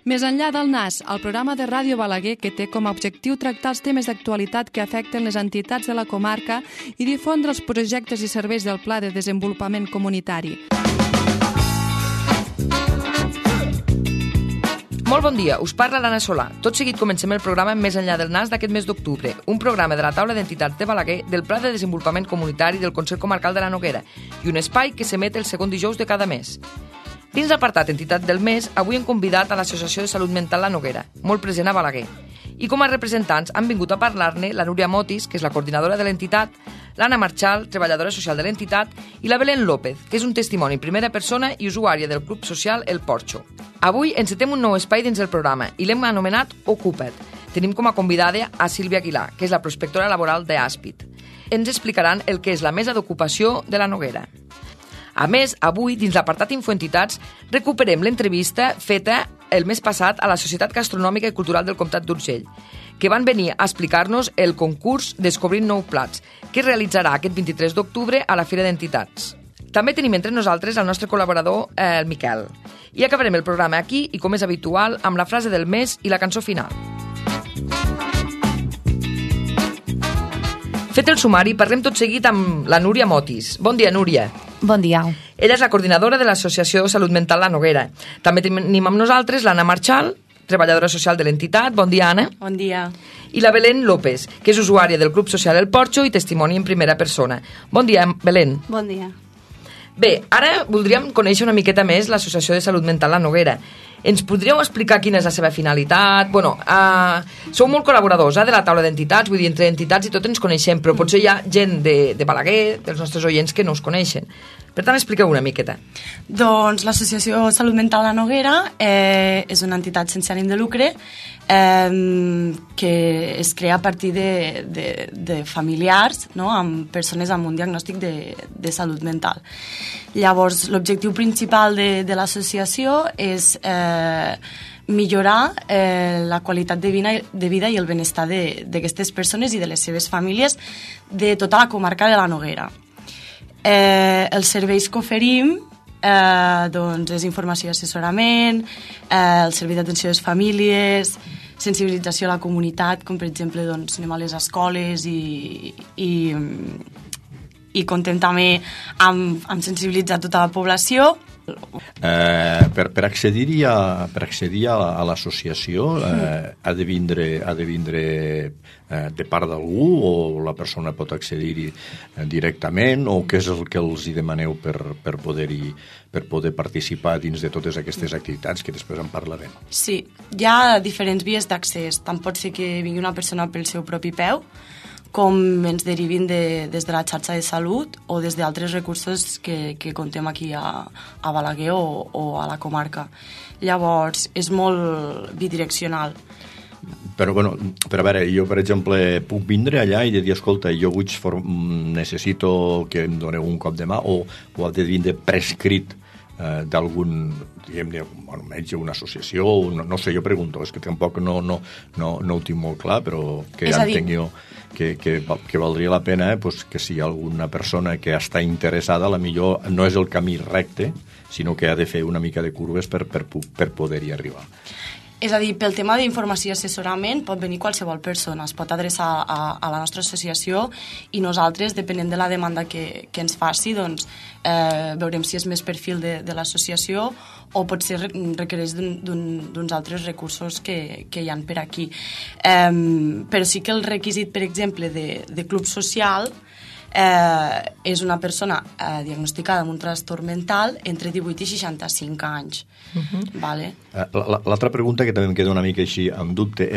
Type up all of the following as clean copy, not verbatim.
Més enllà del NAS, el programa de Ràdio Balaguer que té com a objectiu tractar els temes d'actualitat que afecten les entitats de la comarca i difondre els projectes i serveis del Pla de Desenvolupament Comunitari. Molt bon dia, us parla l'Anna Solà. Tot seguit comencem el programa Més enllà del NAS d'aquest mes d'octubre, un programa de la taula d'entitats de Balaguer del Pla de Desenvolupament Comunitari del Consell Comarcal de la Noguera i un espai que s'emet el segon dijous de cada mes. Dins l'apartat Entitat del Mes, avui hem convidat a l'Associació de Salut Mental La Noguera, molt present a Balaguer. I com a representants han vingut a parlar-ne la Núria Motis, que és la coordinadora de l'entitat, l'Anna Marchal, treballadora social de l'entitat, i la Belén López, que és un testimoni en primera persona i usuària del club social El Porxo. Avui encetem un nou espai dins el programa i l'hem anomenat Ocupa't. Tenim com a convidada a Sílvia Aguilar, que és la prospectora laboral d'Àspid. Ens explicaran el que és la mesa d'ocupació de la Noguera. A més, avui, dins l'apartat Infoentitats, recuperem l'entrevista feta el mes passat a la Societat Gastronòmica i Cultural del Comtat d'Urgell, que van venir a explicar-nos el concurs Descobrint Nou Plats, que es realitzarà aquest 23 d'octubre a la Fira d'Entitats. També tenim entre nosaltres el nostre col·laborador, el Miquel. I acabarem el programa aquí, i com és habitual, amb la frase del mes i la cançó final. Fet el sumari, parlem tot seguit amb la Núria Motis. Bon dia, Núria. Bon dia. Ella és la coordinadora de l'Associació Salut Mental La Noguera. També tenim amb nosaltres l'Anna Marchal, treballadora social de l'entitat. Bon dia, Anna. Bon dia. I la Belén López, que és usuària del Club Social El Porxo i testimoni en primera persona. Bon dia, Belén. Bon dia. Bé, ara voldríem conèixer una miqueta més l'Associació de Salut Mental La Noguera. Ens podríeu explicar quina és la seva finalitat? Sou molt col·laboradors de la taula d'entitats, vull dir, entre entitats i tot ens coneixem, però potser hi ha gent de Balaguer, dels nostres oients, que no us coneixen. Per tant, expliqueu una miqueta. Doncs l'Associació Salut Mental La Noguera és una entitat sense ànim de lucre que es crea a partir de familiars, no?, amb persones amb un diagnòstic de salut mental. Llavors, l'objectiu principal de l'associació és millorar la qualitat de vida i el benestar d'aquestes persones i de les seves famílies de tota la comarca de la Noguera. Els serveis que oferim doncs és informació i assessorament, el servei d'atenció a les famílies, sensibilització a la comunitat, com per exemple doncs, anem a les escoles i contem també amb sensibilitzar tota la població. Per accedir a l'associació ha de vindre de part d'algú o la persona pot accedir-hi directament o què és el que els hi demaneu per poder participar dins de totes aquestes activitats que després en parlarem? Sí, hi ha diferents vies d'accés. Tant pot ser que vingui una persona pel seu propi peu, com ens derivin des de la xarxa de salut o des d'altres recursos que contem aquí a Balaguer o a la comarca. Llavors, és molt bidireccional. Però a veure, jo per exemple puc vindre allà i dir, escolta, jo necessito que em doneu un cop de mà o ha de vindre prescrit d'algun, diguem-ne, metge, una associació, no sé, jo pregunto, és que tampoc no ho tinc molt clar, però que ja entenc jo que valdria la pena que si hi ha alguna persona que està interessada, potser no és el camí recte, sinó que ha de fer una mica de curves per poder-hi arribar. És a dir, pel tema d'informació i assessorament pot venir qualsevol persona, es pot adreçar a la nostra associació i nosaltres, depenent de la demanda que ens faci, doncs veurem si és més perfil de l'associació o potser requereix d'uns altres recursos que hi ha per aquí. Però sí que el requisit, per exemple, de club social és una persona diagnosticada amb un trastorn mental entre 18 i 65 anys. Vale? L'altra pregunta que també em queda una mica així amb dubte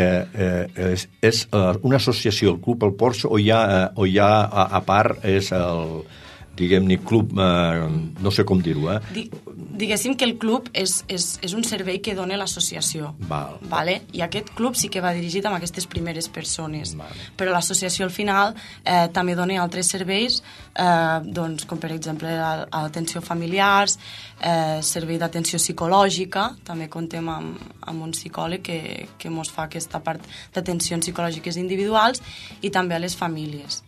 és una associació, el Club El Porxo, o hi ha a part és el, diguem-ne, club, no sé com dir-ho, Diguéssim que el club és un servei que dona l'associació. Vale? I aquest club sí que va dirigit a aquestes primeres persones. Però l'associació al final també dona altres serveis, doncs, com per exemple atenció familiars, servei d'atenció psicològica, també contem amb un psicòleg que ens fa aquesta part d'atencions psicològiques individuals i també a les famílies.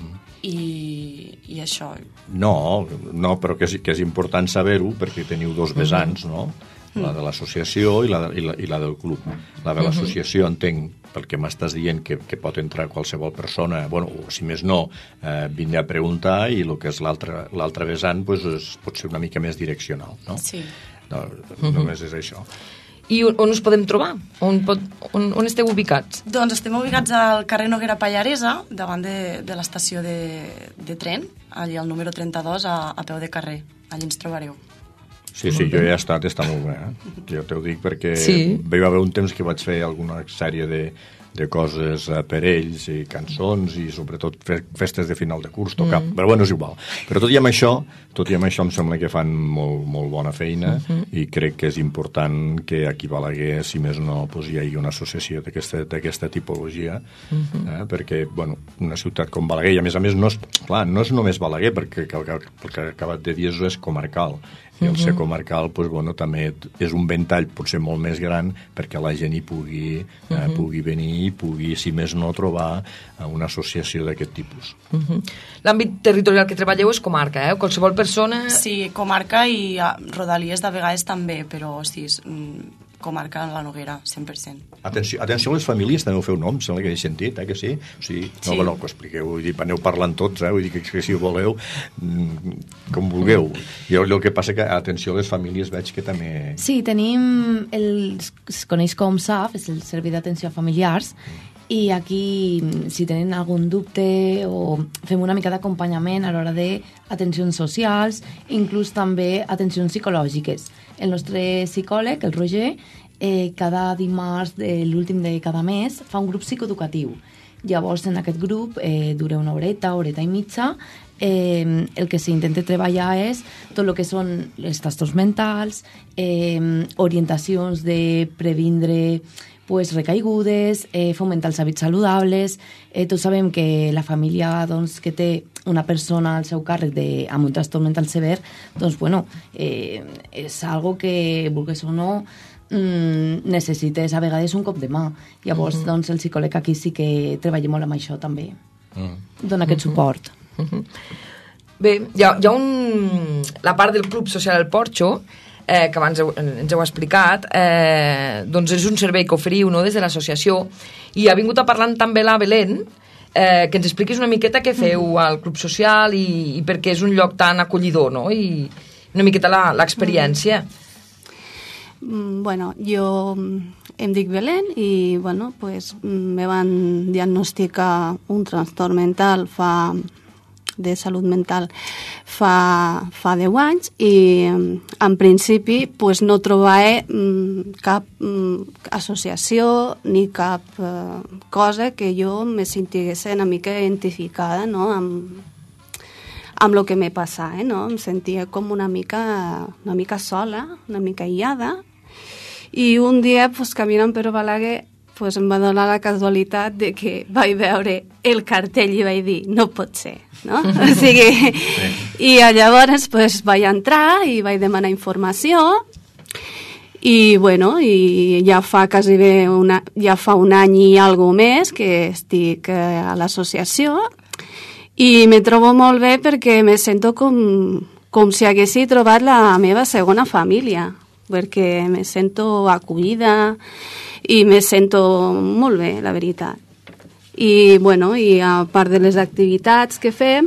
I això. No, però que és important saber-ho perquè teniu dos vessants, no? la de l'associació i la del club. La de l'associació entenc, pel que m'estàs dient, que pot entrar qualsevol persona, bueno, o si més no, vindre a preguntar, i el que és l'altre vessant pot ser una mica més direccional, no? Sí. No, només és això. I on us podem trobar? On esteu ubicats? Doncs estem ubicats al carrer Noguera Pallaresa, davant de l'estació de tren, allà al número 32, a peu de carrer. Allà ens trobareu. Sí, jo he estat, està molt bé. Jo t'ho dic perquè hi va haver un temps que vaig fer alguna sèrie de coses per ells, i cançons, i sobretot festes de final de curs, tocar, però bueno, és igual. Però tot i amb això em sembla que fan molt bona feina, i crec que és important que aquí a Balaguer, si més no, hi hagi una associació d'aquesta tipologia, perquè, bueno, una ciutat com Balaguer, i a més no és només Balaguer, perquè el que he acabat de dir és comarcal, i el ser comarcal també és un ventall potser molt més gran perquè la gent hi pugui venir i pugui, si més no, trobar una associació d'aquest tipus. L'àmbit territorial que treballeu és comarca, qualsevol persona... Sí, comarca, i Rodalies de vegades també, però sí, comarca en la Noguera, 100%. Atenció a les famílies, també ho feu nom, sembla que he sentit, que sí? No, que ho expliqueu, vull dir, aneu parlant tots, vull dir que si ho voleu, com vulgueu. I el que passa que, atenció a les famílies, veig que també... Sí, tenim, es coneix com SAF, és el Servei d'Atenció a Familiars, i aquí, si tenen algun dubte, o fem una mica d'acompanyament a l'hora d'atencions socials, inclús també atencions psicològiques. El nostre psicòleg, el Roger, cada dimarts de l'últim de cada mes fa un grup psicoeducatiu. Llavors, en aquest grup dura una horeta i mitja. El que s'intenta treballar és tot el que són els trastorns mentals, orientacions de previndre recaigudes, fomentar els hàbits saludables. Tots sabem que la família que té una persona al seu càrrec amb un trastorn mental sever, és algo que, vulguis o no, necessites a vegades un cop de mà. Llavors, el psicòleg aquí sí que treballa molt amb això també. Dona aquest suport. Bé, hi ha la part del Club Social El Porxo, que abans ens heu explicat, doncs és un servei que oferiu des de l'associació, i ha vingut a parlar també la Belén, que ens expliquis una miqueta què feu al Club Social i per què és un lloc tan acollidor, no? I una miqueta l'experiència. Bueno, jo em dic Belén i me van diagnosticar un trastorn mental de salut mental fa 10 anys, i en principi no trobava cap associació ni cap cosa que jo me sentigués una mica identificada, no? amb el que me passava, no? Em sentia com una mica sola, una mica aïllada, i un dia caminant per Balaguer em va donar la casualitat de que vaig veure el cartell i vaig dir, no pot ser, no? O sigui, i llavors vaig entrar i vaig demanar informació, i ja fa quasi ja fa un any i alguna més que estic a l'associació, i me trobo molt bé perquè me sento com si haguessi trobat la meva segona família, perquè me sento acollida i me sento molt bé, la veritat. I a part de les activitats que fem,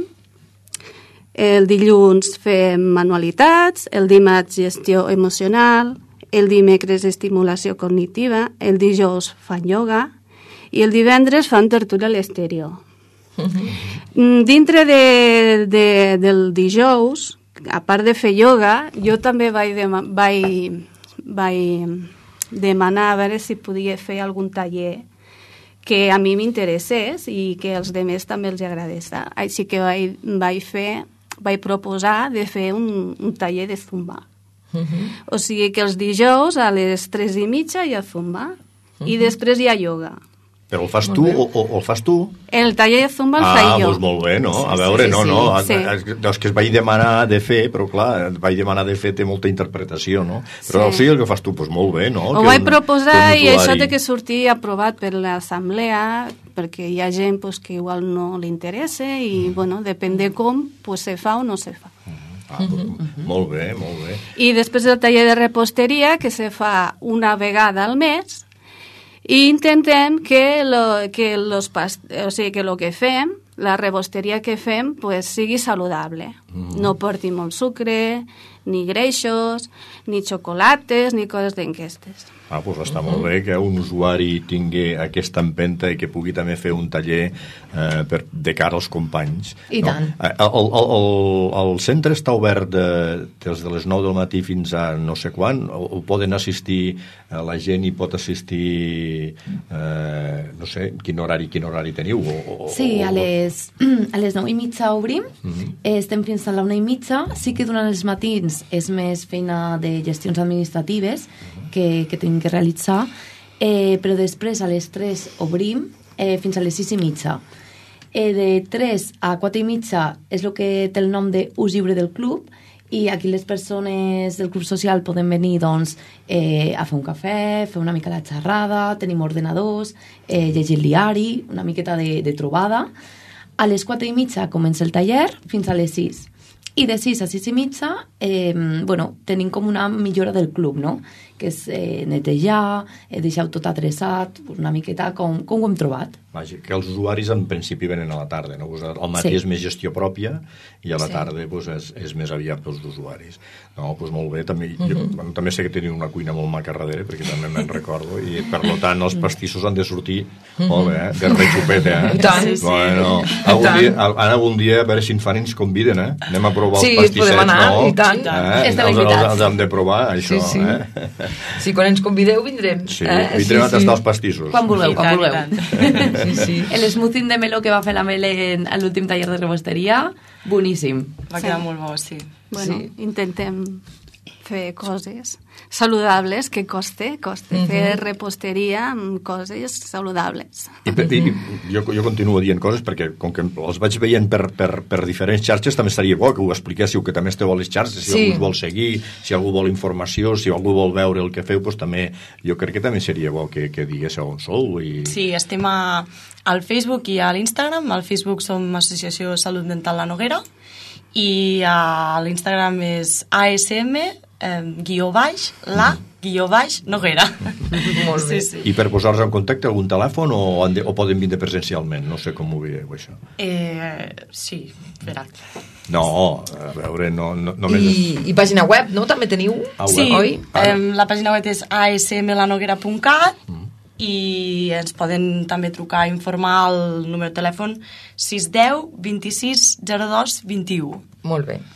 el dilluns fem manualitats, el dimarts gestió emocional, el dimecres estimulació cognitiva, el dijous fan ioga i el divendres fan tertúlia a l'exterior. Dintre del dijous, a part de fer ioga, jo també vaig demanar a veure si podia fer algun taller que a mi m'interessés i que als altres també els agradés. Així que vaig proposar de fer un taller de zumba. O sigui que els dijous a les 3:30 hi ha zumba i després hi ha ioga. Però el fas tu o el fas tu? El taller de zumba el faig jo. Doncs molt bé, no? A veure, és que es vaig demanar de fer, però clar, vaig demanar de fer té molta interpretació, no? Però sí, el que fas tu, doncs molt bé, no? Ho vaig proposar i això té que sortir aprovat per l'assemblea, perquè hi ha gent que igual no li interessa i, depèn de com, se fa o no se fa. Molt bé, molt bé. I després del taller de reposteria, que se fa una vegada al mes, i intentem que lo que fem, la reposteria que fem, pues, sigui saludable. No porti molt sucre, ni greixos, ni xocolates, ni coses d'aquestes. Doncs està molt bé que un usuari tingui aquesta empenta i que pugui també fer un taller de cara als companys. I tant. El centre està obert des de les 9 del matí fins a no sé quan, o poden assistir, la gent hi pot assistir, no sé, quin horari teniu? Sí, a les 9:30 obrim, estem fins a la 1:30, sí que durant els matins és més feina de gestions administratives que tenim que realitzar, però després a les 3 obrim fins a les 6:30. De 3 a 4:30 és el que té el nom d'ús lliure del club, i aquí les persones del club social poden venir, doncs, a fer un cafè, fer una mica la xerrada, tenim ordenadors, llegir el diari, una miqueta de trobada. A les 4:30 comença el taller fins a les 6. I de 6 a 6:30 tenim com una millora del club, no? Que és netejar, deixar tot adreçat, una miqueta com ho hem trobat. Vaja, que els usuaris en principi venen a la tarda, no? Al matí és més gestió pròpia i a la tarda és més aviat pels usuaris. No, doncs molt bé. Jo també sé que teniu una cuina molt maca darrere, perquè també me'n recordo, i per tant els pastissos han de sortir molt bé, de reixupet, I tant. Bueno, algun dia a veure si ens fan i ens conviden, Anem a provar els pastissets, podem anar, no? I tant. Els hem de provar, això, Sí, quan ens convideu vindrem. Sí, vindrem a tastar els pastissos. Quan vulgueu. Sí. L'smoothie de meló que va fer la Mel en l'últim taller de reposteria, boníssim. Va quedar molt bo, sí. Bueno, intentem fer coses saludables, que coste fer reposteria amb coses saludables. I jo continuo dient coses perquè com que els vaig veient per diferents xarxes, també estaria bo que ho expliquéssiu, que també esteu a les xarxes, si algú us vol seguir, si algú vol informació, si algú vol veure el que feu, doncs també, jo crec que també seria bo que diguéssiu on sou. Sí, estem al Facebook i a l'Instagram. Al Facebook som Associació Salut Mental La Noguera i a l'Instagram és ASM_la_Noguera. Molt bé. I per posar-los en contacte, algun telèfon o poden vindre presencialment? No sé com ho veieu, això. Sí, espera. No, a veure, no només... I pàgina web, no? També teniu? Sí, oi? La pàgina web és asmlanoguera.cat i ens poden també trucar a informar al número de telèfon 610 26 02 21. Molt bé.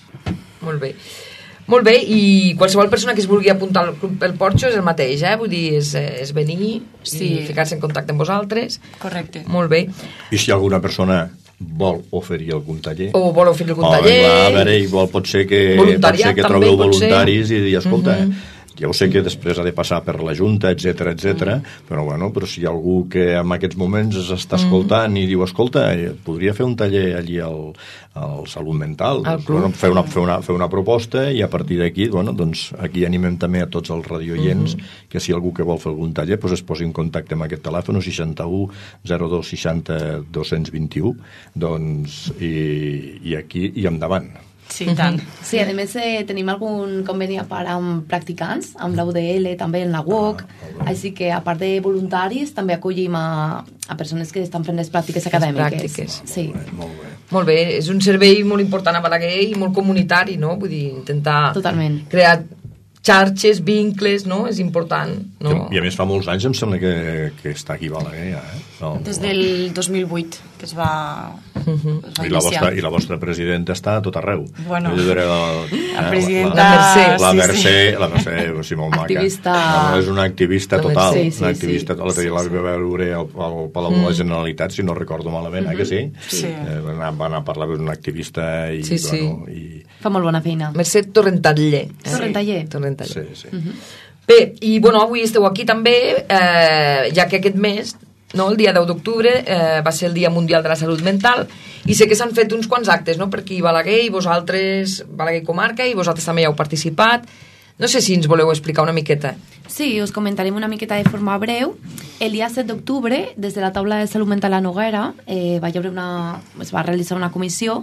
Molt bé, i qualsevol persona que es vulgui apuntar al Club El Porxo és el mateix, Vull dir, és venir i ficar-se en contacte amb vosaltres. Correcte. Molt bé. I si alguna persona vol oferir algun taller... O vol oferir algun taller... Clar, a veure, pot ser que trobeu voluntaris i dir, escolta... Ja ho sé que després ha de passar per la Junta, etc, però si hi ha algú que en aquests moments està escoltant i diu, escolta, podria fer un taller allí al Salut Mental, fer una proposta i a partir d'aquí, doncs aquí animem també a tots els radiooients que si algú que vol fer algun taller es posi en contacte amb aquest telèfon 61 02 60 221 doncs i aquí i endavant. Sí, tant. Sí, a més tenim algun conveni a part amb practicants, amb la UDL, també en la UOC, així que a part de voluntaris també acollim a persones que estan fent les pràctiques acadèmiques. Sí. Molt bé, és un servei molt important a Balaguer i molt comunitari, no? Vull dir, intentar crear xarxes, vincles, no? És important, no? I a més fa molts anys em sembla que està aquí a Balaguer, ja, Des del 2008 que es va iniciar. I la vostra presidenta està a tot arreu. Bueno, la presidenta... La Mercè, sí, molt maca. Activista... És una activista total. Sí. L'altre dia la vam veure al Palau de la Generalitat, si no recordo malament, que sí? Sí. Va anar a parlar amb una activista i... Fa molt bona feina. Mercè Torrentaller. Sí. Bé, i avui esteu aquí també, ja que aquest mes, el dia 10 d'octubre, va ser el Dia Mundial de la Salut Mental, i sé que s'han fet uns quants actes, per aquí a Balaguer, i vosaltres, Balaguer Comarca, i vosaltres també hi heu participat. No sé si ens voleu explicar una miqueta. Sí, us comentarem una miqueta de forma breu. El dia 7 d'octubre, des de la taula de Salut Mental a Noguera, es va realitzar una comissió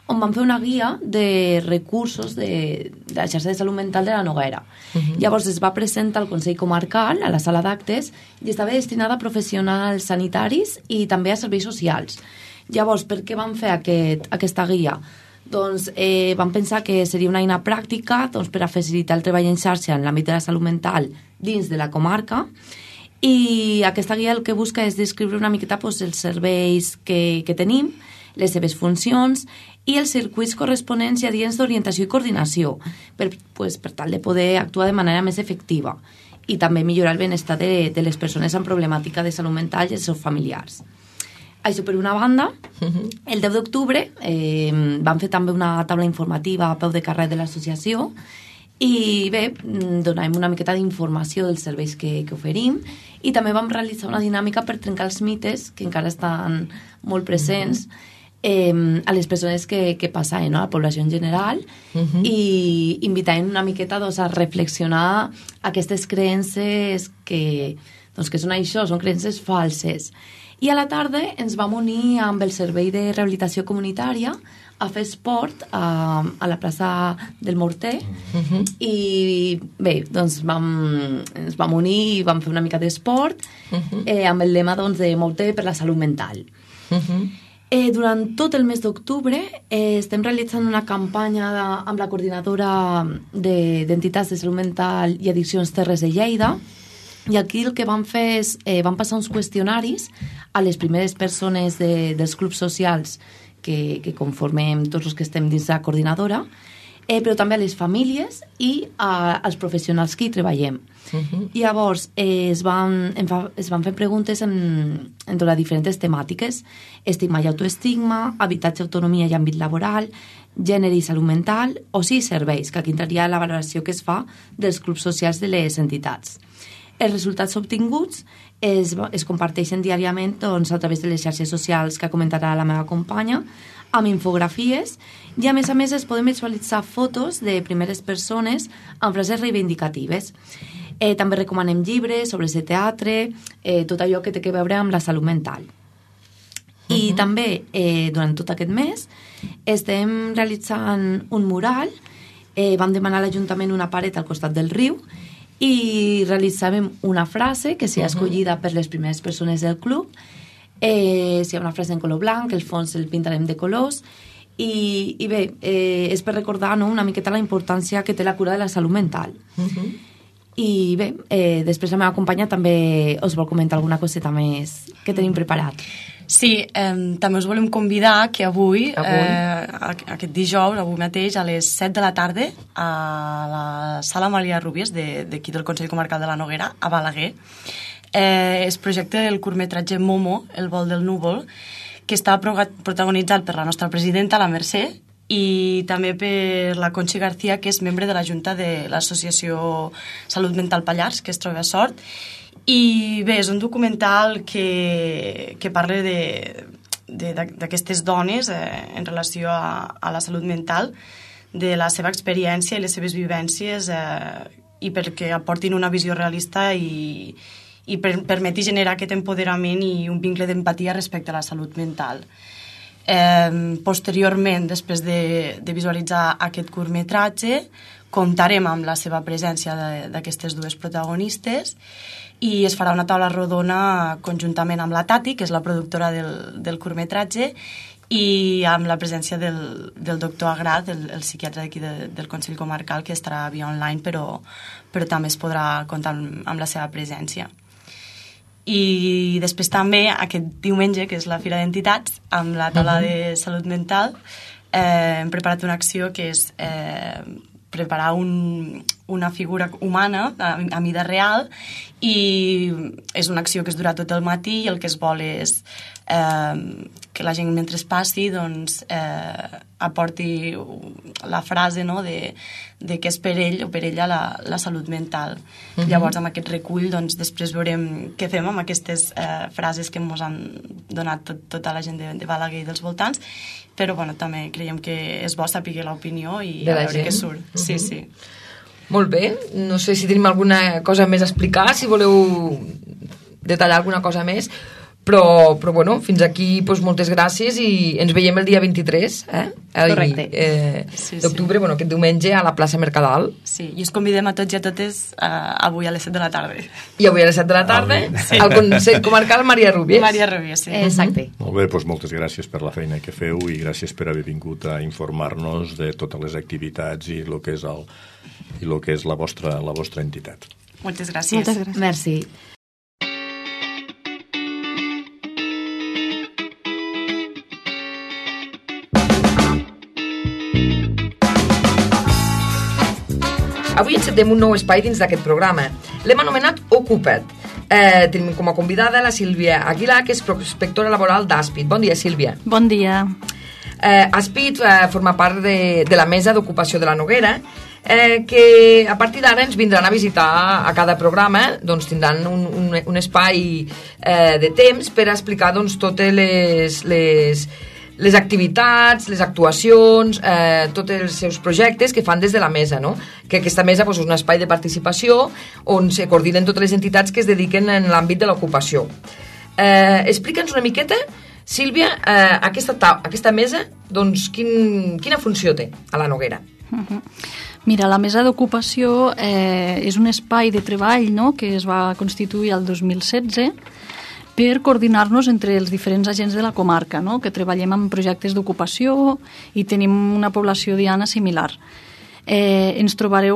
on van fer una guia de recursos de la xarxa de salut mental de la Noguera. Llavors es va presentar al Consell Comarcal, a la sala d'actes, i estava destinada a professionals sanitaris i també a serveis socials. Llavors, per què van fer aquesta guia? Doncs van pensar que seria una eina pràctica per a facilitar el treball en xarxa en l'àmbit de la salut mental dins de la comarca, i aquesta guia el que busca és descriure una miqueta els serveis que tenim, les seves funcions i els circuits corresponents i adients d'orientació i coordinació per tal de poder actuar de manera més efectiva i també millorar el benestar de les persones amb problemàtica de salut mental i els seus familiars. Això per una banda. El 10 d'octubre vam fer també una taula informativa a peu de carrer de l'associació i bé, donàvem una miqueta d'informació dels serveis que oferim i també vam realitzar una dinàmica per trencar els mites que encara estan molt presents a les persones que passaven, a la població en general, i invitaven una miqueta a reflexionar aquestes creences que són això, són creences falses. I a la tarda ens vam unir amb el Servei de Rehabilitació Comunitària a fer esport a la plaça del Morter i bé, doncs ens vam unir i vam fer una mica d'esport amb el lema de Morter per la salut mental. Durant tot el mes d'octubre estem realitzant una campanya amb la coordinadora d'entitats de salut mental i addiccions Terres de Lleida, i aquí el que vam fer és vam passar uns qüestionaris a les primeres persones dels clubs socials que conformem tots els que estem dins la coordinadora, però també a les famílies i als professionals que hi treballem. Llavors es van fer preguntes entre les diferents temàtiques: estigma i autoestigma, habitatge, autonomia i àmbit laboral, gènere i salut mental, o serveis, que aquí entraria la valoració que es fa dels clubs socials de les entitats. Els resultats obtinguts es comparteixen diàriament a través de les xarxes socials que comentarà la meva companya, amb infografies, i a més es poden visualitzar fotos de primeres persones amb frases reivindicatives. També recomanem llibres, obres de teatre, tot allò que té a veure amb la salut mental. I també, durant tot aquest mes, estem realitzant un mural. Vam demanar a l'Ajuntament una paret al costat del riu i realitzàvem una frase que sigui escollida per les primeres persones del club. Si hi ha una frase en color blanc, el fons el pintarem de colors, i bé, és per recordar una miqueta la importància que té la cura de la salut mental. I bé, després la meva companya també us vol comentar alguna coseta més que tenim preparat. Sí, també us volem convidar que avui, aquest dijous, avui mateix, a les 7 de la tarda, a la Sala Amàlia Rúbies d'aquí del Consell Comarcal de la Noguera, a Balaguer, es projecta el curtmetratge Momo, el vol del núvol, que està protagonitzat per la nostra presidenta, la Mercè, i també per la Conchi García, que és membre de la Junta de l'Associació Salut Mental Pallars, que es troba a Sort. I bé, és un documental que parla d'aquestes dones en relació a la salut mental, de la seva experiència i les seves vivències, i perquè aportin una visió realista i permeti generar aquest empoderament i un vincle d'empatia respecte a la salut mental. Posteriorment, després de visualitzar aquest curtmetratge, comptarem amb la seva presència d'aquestes dues protagonistes i es farà una taula rodona conjuntament amb la Tati, que és la productora del curtmetratge, i amb la presència del doctor Agrat, el psiquiatre d'aquí del Consell Comarcal, que estarà via online, però també es podrà comptar amb la seva presència. I després també, aquest diumenge, que és la Fira d'Entitats, amb la taula de salut mental, hem preparat una acció que és preparar una figura humana a mida real, i és una acció que es durà tot el matí i el que es vol és que la gent mentre es passi aporti la frase de què és per ell o per ella la salut mental. Llavors, amb aquest recull, després veurem què fem amb aquestes frases que ens han donat tota la gent de Balaguer i dels voltants, però també creiem que és bo saber l'opinió i a veure què surt. Sí, sí. Molt bé, no sé si tenim alguna cosa més a explicar, si voleu detallar alguna cosa més, Però bueno, fins aquí moltes gràcies i ens veiem el dia 23 Correcte. d'octubre, bueno, aquest diumenge a la plaça Mercadal. Sí, i us convidem a tots i a totes avui a les 7 de la tarda. I avui a les 7 de la tarda al Consell Comarcal Maria Rúbies. Maria Rúbies, sí. Exacte. Molt bé, doncs moltes gràcies per la feina que feu i gràcies per haver vingut a informar-nos de totes les activitats i el que és la vostra entitat. Moltes gràcies. Moltes gràcies. Merci. Avui encetem un nou espai dins d'aquest programa. L'hem anomenat Ocupa't. Tenim com a convidada la Sílvia Aguilar, que és prospectora laboral d'Aspit. Bon dia, Sílvia. Bon dia. Aspit forma part de la mesa d'ocupació de la Noguera, que a partir d'ara ens vindran a visitar a cada programa, doncs tindran un espai de temps per explicar doncs, totes les activitats, les actuacions, tots els seus projectes que fan des de la mesa, no? Que aquesta mesa és un espai de participació on se coordinen totes les entitats que es dediquen en l'àmbit de l'ocupació. Explica'ns una miqueta, Sílvia, aquesta mesa, doncs, quina funció té a la Noguera? Mira, la mesa d'ocupació és un espai de treball, no?, que es va constituir el 2016 per coordinar-nos entre els diferents agents de la comarca, no?, que treballem en projectes d'ocupació i tenim una població diana similar. Ens trobareu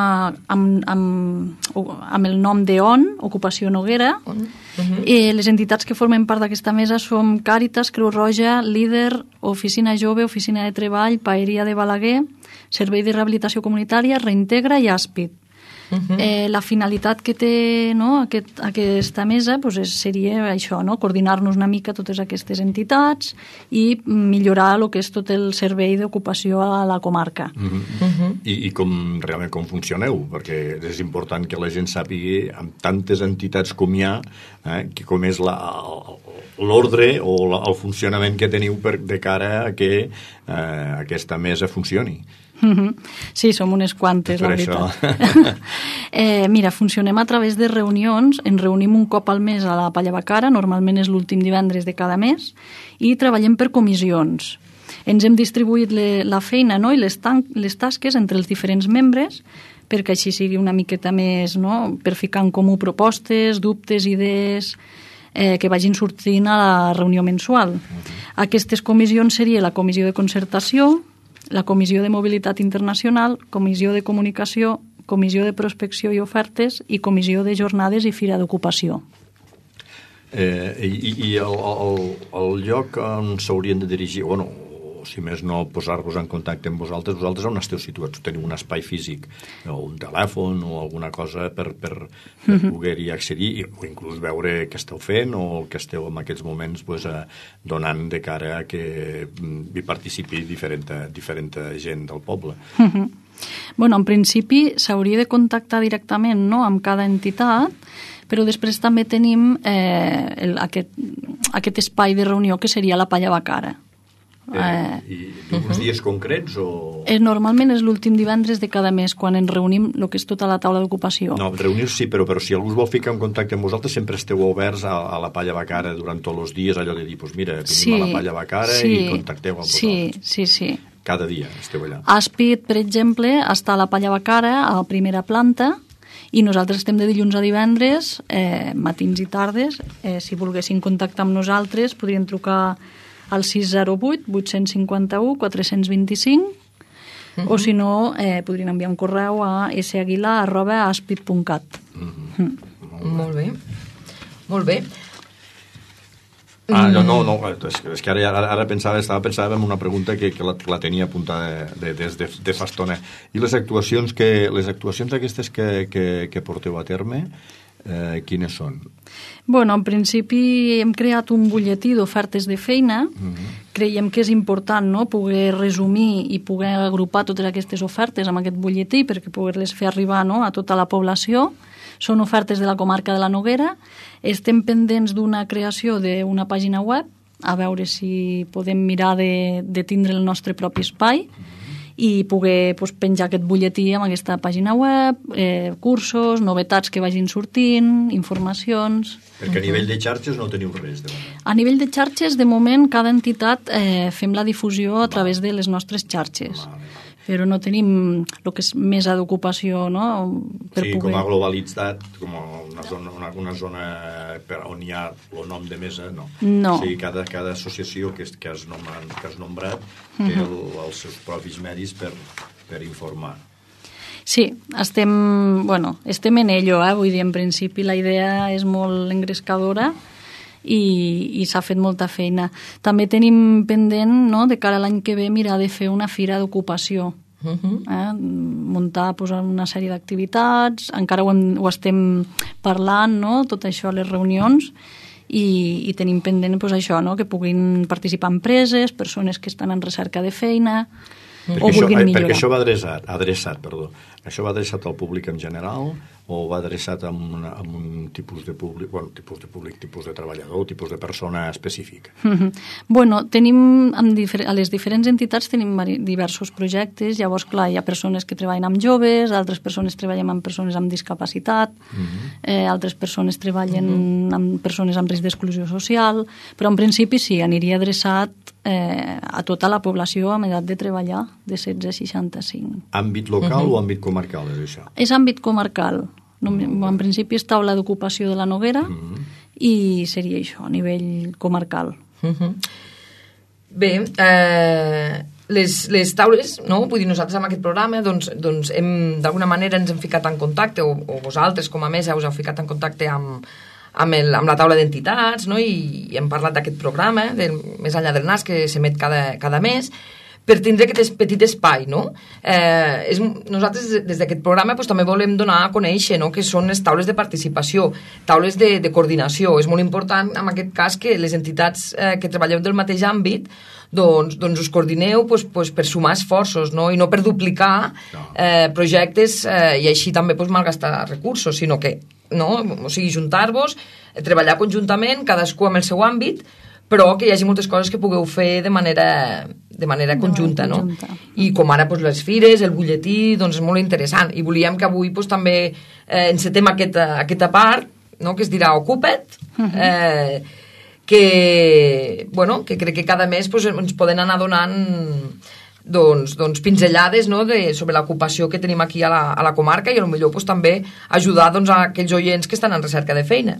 amb el nom d'ON, Ocupació Noguera. Les entitats que formen part d'aquesta mesa som Càritas, Creu Roja, Líder, Oficina Jove, Oficina de Treball, Paeria de Balaguer, Servei de Rehabilitació Comunitària, Reintegra i Aspit. La finalitat que té, no, aquesta mesa seria això, no? Coordinar-nos una mica totes aquestes entitats i millorar el que és tot el servei d'ocupació a la comarca. I realment com funcioneu? Perquè és important que la gent sàpiga amb tantes entitats com hi ha, com és l'ordre o el funcionament que teniu de cara a que aquesta mesa funcioni. Sí, som unes quantes, la veritat. Mira, funcionem a través de reunions, ens reunim un cop al mes a la Palla Bacara, normalment és l'últim divendres de cada mes, i treballem per comissions. Ens hem distribuït la feina, no?, i les tasques entre els diferents membres perquè així sigui una miqueta més, no?, per ficar en comú propostes, dubtes, idees que vagin sortint a la reunió mensual. Aquestes comissions seria la comissió de concertació, la Comissió de Mobilitat Internacional, Comissió de Comunicació, Comissió de Prospecció i Ofertes i Comissió de Jornades i Fira d'Ocupació. I el lloc on s'haurien de dirigir, bueno, si més no, posar-vos en contacte amb vosaltres on esteu situats? Teniu un espai físic o un telèfon o alguna cosa per poder-hi accedir o inclús veure què esteu fent o què esteu en aquests moments donant de cara a que hi participi diferent gent del poble? Bueno, en principi s'hauria de contactar directament, no?, amb cada entitat, però després també tenim aquest espai de reunió que seria la Palla Bacara. I d'uns dies concrets o...? Normalment és l'últim divendres de cada mes, quan ens reunim el que és tota la taula d'ocupació. No, reunir-se sí, però si algú es vol ficar en contacte amb vosaltres, sempre esteu oberts a la Palla Bacara durant tots els dies, allò de dir, doncs mira, tenim a la Palla Bacara i contacteu amb vosaltres. Sí. Cada dia esteu allà. Aspit, per exemple, està a la Palla Bacara, a la primera planta, i nosaltres estem de dilluns a divendres, matins i tardes. Si volguessin contactar amb nosaltres, podrien trucar al 608 851 425 o si no, podrien enviar un correu a saguilar@aspit.cat. Molt bé. Molt bé. No, és que ara estava pensant en una pregunta que la tenia apuntada des de fa estona. I les actuacions aquestes que porteu a terme, quines són? Bueno, en principi hem creat un butlletí d'ofertes de feina. Creiem que és important, no?, poder resumir i poder agrupar totes aquestes ofertes amb aquest butlletí perquè poder-les fer arribar, no?, a tota la població. Són ofertes de la comarca de la Noguera. Estem pendents d'una creació d'una pàgina web, a veure si podem mirar de tindre el nostre propi espai. i poder penjar aquest butlletí amb aquesta pàgina web, cursos, novetats que vagin sortint, informacions... Perquè a nivell de xarxes no teniu res, de moment. A nivell de xarxes, de moment, cada entitat fem la difusió a través de les nostres xarxes. Però no tenim el que és mesa d'ocupació, no? Sí, com a globalitzat, com una zona on hi ha el nom de mesa, no. No. O sigui, cada associació que has nombrat té els seus propis medis per informar. Sí, estem en ello, vull dir, en principi la idea és molt engrescadora i s'ha fet molta feina. També tenim pendent, no, de cara a l'any que ve, mirar de fer una fira d'ocupació. Muntar una sèrie d'activitats, encara ho estem parlant, no, tot això a les reunions, i tenim pendent això, no, que puguin participar empreses, persones que estan en recerca de feina o vulguin millorar. Perquè això va això va adreçat al públic en general o va adreçat a un tipus de públic, tipus de treballador, tipus de persona específica? Bueno, tenim a les diferents entitats tenim diversos projectes, llavors, clar, hi ha persones que treballen amb joves, altres persones treballen amb persones amb discapacitat, altres persones treballen amb persones amb risc d'exclusió social, però en principi sí, aniria adreçat a tota la població amb edat de treballar, de 16 a 65. Àmbit local o àmbit comarcal, és això? És àmbit comarcal. En principi és taula d'ocupació de la Noguera i seria això, a nivell comarcal. Bé, les taules, no? Vull dir, nosaltres amb aquest programa doncs d'alguna manera ens hem ficat en contacte, o vosaltres com a mesa us heu ficat en contacte amb la taula d'entitats, no? I hem parlat d'aquest programa, Més enllà del nas, que s'emet cada mes, per tindre aquest petit espai, no? Nosaltres, des d'aquest programa, també volem donar a conèixer, no?, que són les taules de participació, taules de coordinació. És molt important, en aquest cas, que les entitats que treballeu del mateix àmbit doncs us coordineu per sumar esforços, no? I no per duplicar projectes i així també malgastar recursos, sinó que, no? O sigui, juntar-vos, treballar conjuntament, cadascú amb el seu àmbit, però que hi hagi moltes coses que pugueu fer de manera conjunta, no? I com ara les fires, el butlletí, doncs és molt interessant. I volíem que avui també encetem aquesta part, no?, que es dirà Ocupa't, que crec que cada mes ens poden anar donant doncs pinzellades, no?, sobre l'ocupació que tenim aquí a la comarca i potser també ajudar a aquells oients que estan en recerca de feina.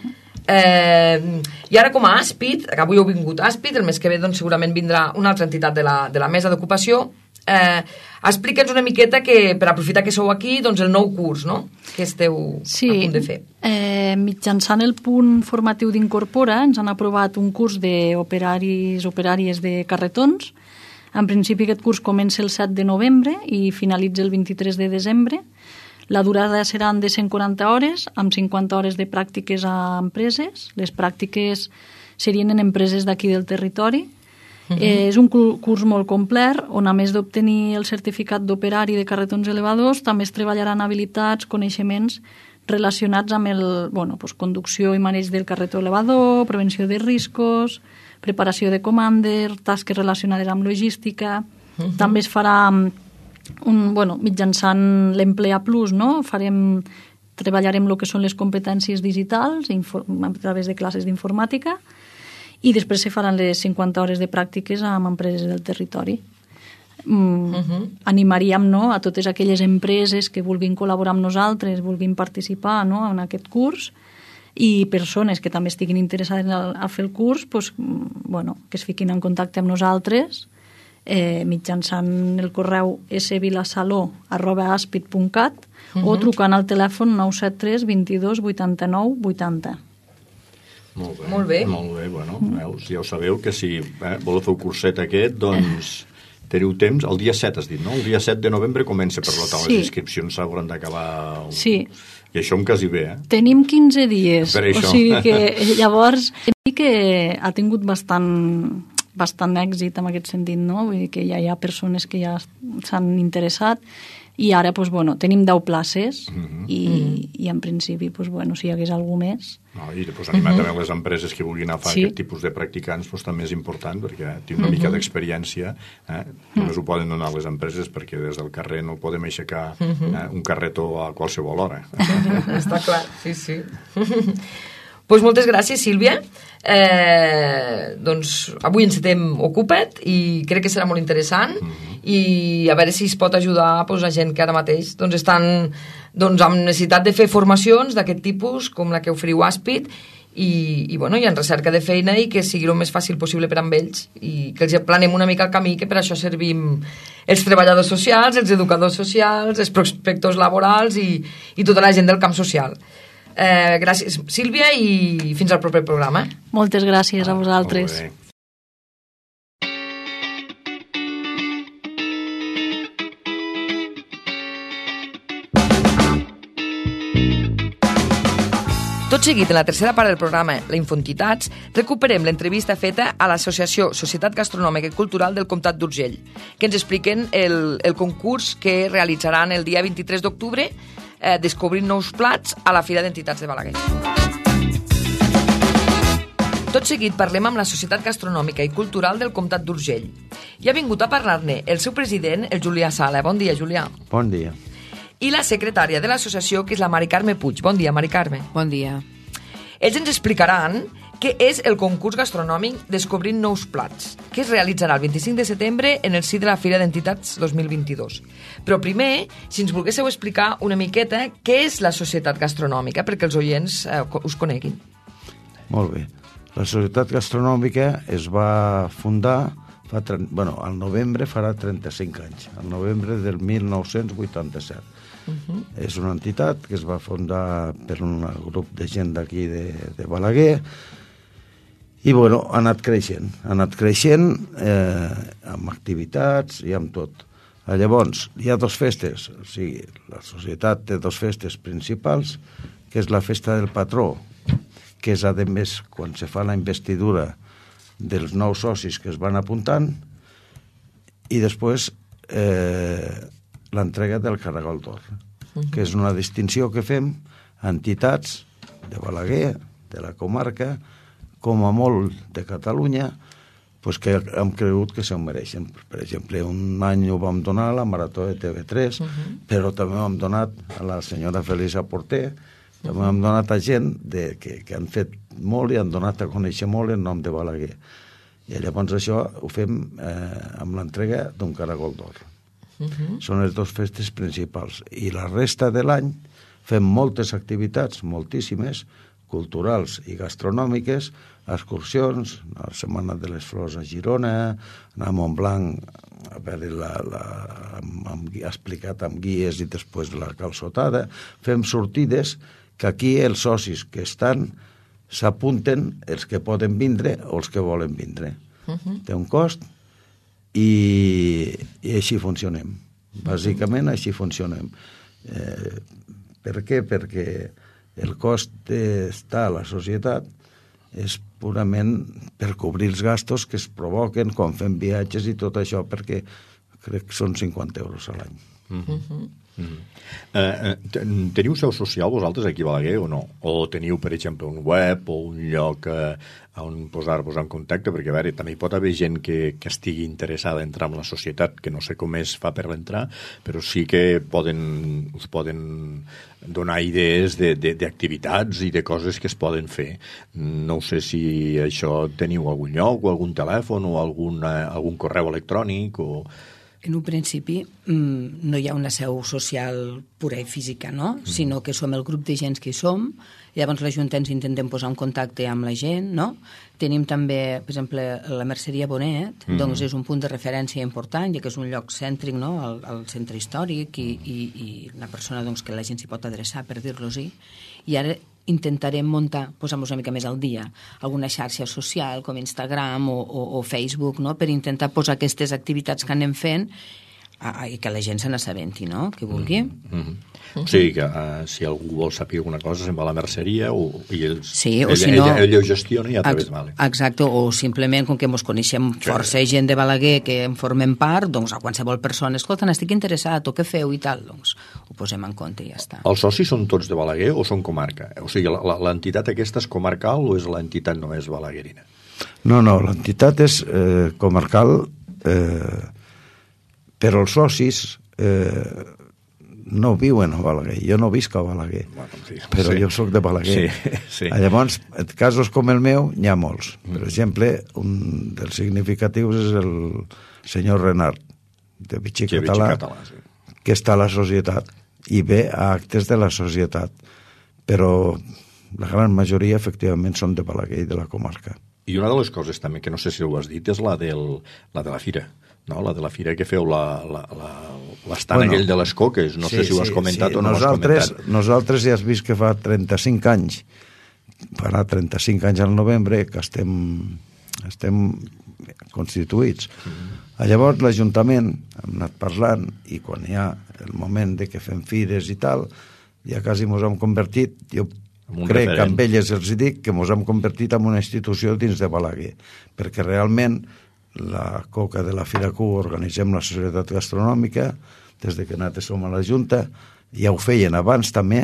I ara com a Aspit, que avui heu vingut a Aspit, el mes que ve doncs segurament vindrà una altra entitat de la mesa d'ocupació. Explica'ns una miqueta, que per aprofitar que sou aquí, doncs el nou curs, no?, que esteu a punt de fer. Mitjançant el punt formatiu d'Incorpora ens han aprovat un curs d'operàries de carretons. En principi aquest curs comença el 7 de novembre i finalitza el 23 de desembre. La durada seran de 140 hores, amb 50 hores de pràctiques a empreses. Les pràctiques serien en empreses d'aquí del territori. És un curs molt complet, on a més d'obtenir el certificat d'operari de carretons elevadors, també es treballaran habilitats, coneixements relacionats amb conducció i maneig del carretó elevador, prevenció de riscos, preparació de comandes, tasques relacionades amb logística. També es farà mitjançant l'Emplea Plus, no? Treballarem el que són les competències digitals a través de classes d'informàtica i després se faran les 50 hores de pràctiques amb empreses del territori. Animaríem, no?, a totes aquelles empreses que vulguin col·laborar amb nosaltres, vulguin participar, no?, en aquest curs, i persones que també estiguin interessades a fer el curs, que es fiquin en contacte amb nosaltres mitjançant el correu svilasaló@aspit.cat o trucant al telèfon 973 22 89 80. Molt bé. Veus, ja ho sabeu, que si voleu fer el curset aquest, doncs teniu temps. El dia 7 has dit, no? El dia 7 de novembre comença, per tant, les inscripcions s'hauran d'acabar... Sí. I això em quasi bé, Tenim 15 dies. Per això. O sigui que llavors que ha tingut bastant èxit en aquest sentit, no? Vull dir que ja hi ha persones que ja s'han interessat i ara tenim 10 places i en principi si hi hagués algú més... I animar també les empreses que vulguin agafar aquest tipus de practicants també és important perquè té una mica d'experiència, només ho poden donar les empreses perquè des del carrer no podem aixecar un carretó a qualsevol hora. Està clar, sí. Doncs moltes gràcies, Sílvia. Avui ens hem ocupat i crec que serà molt interessant i a veure si es pot ajudar a gent que ara mateix estan amb necessitat de fer formacions d'aquest tipus, com la que oferiu Àspid, i en recerca de feina i que sigui el més fàcil possible per amb ells i que els planem una mica el camí, que per això servim els treballadors socials, els educadors socials, els prospectors laborals i tota la gent del camp social. Gràcies, Sílvia, i fins al proper programa. Moltes gràcies a vosaltres. Tot seguit, en la tercera part del programa La Infontitats, recuperem l'entrevista feta a l'Associació Societat Gastronòmica i Cultural del Comtat d'Urgell, que ens expliquen el concurs que realitzaran el dia 23 d'octubre, descobrint nous plats a la Fira d'Entitats de Balaguer. Tot seguit parlem amb la Societat Gastronòmica i Cultural del Comtat d'Urgell. I ha vingut a parlar-ne el seu president, el Julià Sala. Bon dia, Julià. Bon dia. I la secretària de l'associació, que és la Mari Carme Puig. Bon dia, Mari Carme. Bon dia. Ells ens explicaran què és el concurs gastronòmic Descobrint Nous Plats, que es realitzarà el 25 de setembre en el si de la Fira d'Entitats 2022. Però primer, si ens volguéssiu explicar una miqueta què és la Societat Gastronòmica, perquè els oients us coneguin. Molt bé. La Societat Gastronòmica es va fundar, al novembre farà 35 anys, al novembre del 1987. És una entitat que es va fundar per un grup de gent d'aquí de Balaguer i ha anat creixent amb activitats i amb tot. Llavors, hi ha dues festes, o sigui, la societat té dues festes principals, que és la festa del patró, que és a més quan se fa la investidura dels nous socis que es van apuntant, i després l'entrega del Caragol d'Or, que és una distinció que fem a entitats de Balaguer, de la comarca, com a molt de Catalunya, que hem cregut que se'n mereixen. Per exemple, un any ho vam donar a la Marató de TV3, però també ho hem donat a la senyora Felisa Porter, també hem donat a gent que han fet molt i han donat a conèixer molt en nom de Balaguer. I llavors això ho fem amb l'entrega d'un Caragol d'Or. Són les dues festes principals. I la resta de l'any fem moltes activitats, moltíssimes, culturals i gastronòmiques, excursions, la Setmana de les Flors a Girona, anar a Montblanc, a veure explicat amb guies i després la calçotada. Fem sortides que aquí els socis que estan s'apunten, els que poden vindre o els que volen vindre. Té un cost i així funcionem. Bàsicament així funcionem. Per què? Perquè el cost d'estar a la societat és purament per cobrir els gastos que es provoquen quan fem viatges i tot això, perquè crec que són 50 euros a l'any. Teniu seu social vosaltres aquí a Balaguer o no? O teniu, per exemple, un web o un lloc on posar-vos en contacte? Perquè, a veure, també hi pot haver gent que estigui interessada a entrar en la societat, que no sé com es fa per entrar, però sí que us poden donar idees d'activitats i de coses que es poden fer. No sé si això teniu algun lloc o algun telèfon o algun correu electrònic o... En un principi no hi ha una seu social pura i física, no? Sinó que som el grup de gent que hi som, llavors la Junta ens intentem posar en contacte amb la gent, no? Tenim també, per exemple, la Merceria Bonet, doncs és un punt de referència important, ja que és un lloc cèntric, no?, al centre històric i una persona doncs, que la gent s'hi pot adreçar, per dir-los-hi. I ara intentarem muntar, posar-nos una mica més al dia, alguna xarxa social com Instagram o Facebook, no?, per intentar posar aquestes activitats que anem fent i que la gent se n'assabenti, no?, que vulgui. O sigui que si algú vol saber alguna cosa se'n va a la merceria i ells, sí, o si no, ell ho gestiona i a través vale. Exacte, o simplement com que ens coneixem força gent de Balaguer que en formem part, doncs a qualsevol persona, escolta, n'estic interessat, o què feu i tal, doncs ho posem en compte i ja està. Els socis són tots de Balaguer o són comarca? O sigui, l'entitat aquesta és comarcal o és l'entitat només balaguerina? No, l'entitat és comarcal, però els socis no viuen a Balaguer. Jo no visc a Balaguer, però jo soc de Balaguer. Sí. Llavors, en casos com el meu, n'hi ha molts. Per exemple, un dels significatius és el senyor Renard, de Vichy Català, que està a la societat i ve a actes de la societat. Però la gran majoria, efectivament, són de Balaguer i de la comarca. I una de les coses també, que no sé si ho has dit, és la de la fira. No? La de la fira que feu l'estant aquell de les coques. No sé si ho has comentat o no ho has comentat. Nosaltres ja has vist que fa 35 anys, farà 35 anys al novembre, que estem constituïts. Llavors l'Ajuntament hem anat parlant i quan hi ha el moment de que fem fires i tal, ja quasi ens hem convertit, jo crec que amb elles els dic que ens hem convertit en una institució dins de Balaguer, perquè realment la coca de la Fira Q organitzem la Societat Gastronòmica des de que nosaltres som a la Junta, ja ho feien abans també,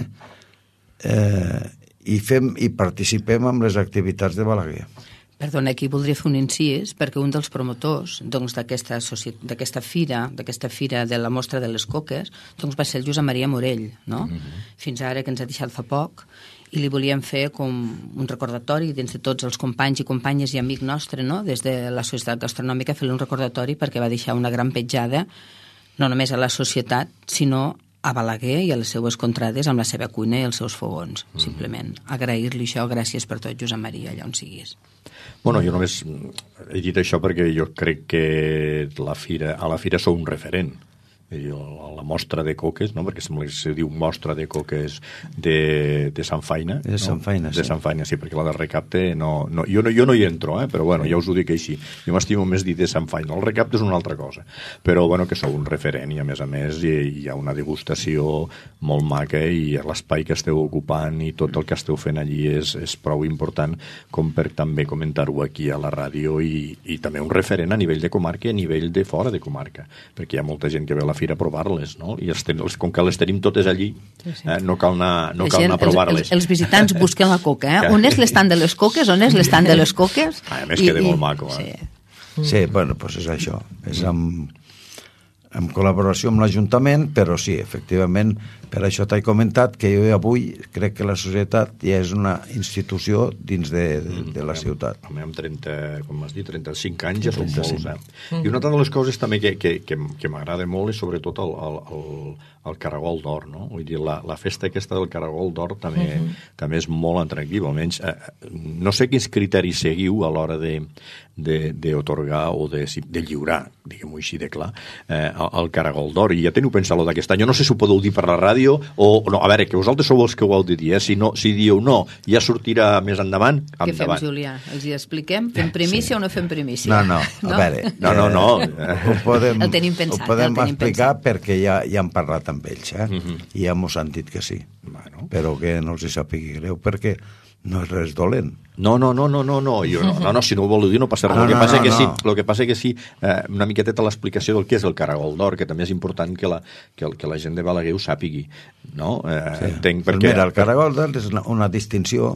i participem en les activitats de Balaguer. Perdona, aquí voldria fer un incís, perquè un dels promotors doncs, d'aquesta fira de la mostra de les coques doncs, va ser el Josep Maria Morell, no? Fins ara, que ens ha deixat fa poc, i li volíem fer com un recordatori dins de tots els companys i companyes i amics nostres, no? Des de la Societat Gastronòmica, fer-li un recordatori perquè va deixar una gran petjada no només a la societat, sinó a Balaguer i a les seues contrades amb la seva cuina i els seus fogons. Simplement agrair-li això, gràcies per tot, Josep Maria, allà on siguis. Bueno, jo només he dit això perquè jo crec que a la fira sou un referent. La mostra de coques, no? Perquè sembla que se diu mostra de coques de Sant Faina. De Sant Faina, sí. De Sant Faina, sí, perquè la de recapte jo no hi entro, però bueno, ja us ho dic així. Jo m'estimo més dir de Sant Faina. El recapte és una altra cosa. Però bueno, que sou un referent i a més hi ha una degustació molt maca i l'espai que esteu ocupant i tot el que esteu fent allí és prou important com per també comentar-ho aquí a la ràdio i també un referent a nivell de comarca i a nivell de fora de comarca, perquè hi ha molta gent que ve a la fira a provar-les, no? I com que les tenim totes allí, no cal anar a provar-les. Els visitants busquen la coca, On és l'estant de les coques? On és l'estant de les coques? A més, queda molt maco, Sí, bueno, doncs és això. És en col·laboració amb l'Ajuntament, però sí, efectivament, per això t'he comentat que jo avui crec que la societat ja és una institució dins de la ciutat. Amb 30, com has dit, 35 anys ja són molts, I una altra de les coses també que m'agrada molt és sobretot el Caragol d'Or, no? Vull dir, la festa aquesta del Caragol d'Or també és molt atractiva, almenys no sé quins criteris seguiu a l'hora d'atorgar o de lliurar, diguem-ho així de clar, el Caragol d'Or, i ja teniu pensat-lo d'aquest any. Jo no sé si ho podeu dir per la ràdio o no. A veure, que vosaltres sou els que ho heu de dir, si dieu no, ja sortirà més endavant, endavant. Què fem, Julià? Els hi expliquem? Fem primícia o no fem primícia? No, a veure. No. El tenim pensat. Ho podem explicar perquè ja hem parlat amb ells, i ja m'ho han dit que sí. Però que no els hi sàpigui greu, perquè no és res dolent. No, si no ho voleu dir no passa res. El que passa que sí, una miqueteta l'explicació del que és el Caragol d'Or, que també és important que la gent de Balaguer ho sàpigui, no? Mira, el Caragol d'Or és una distinció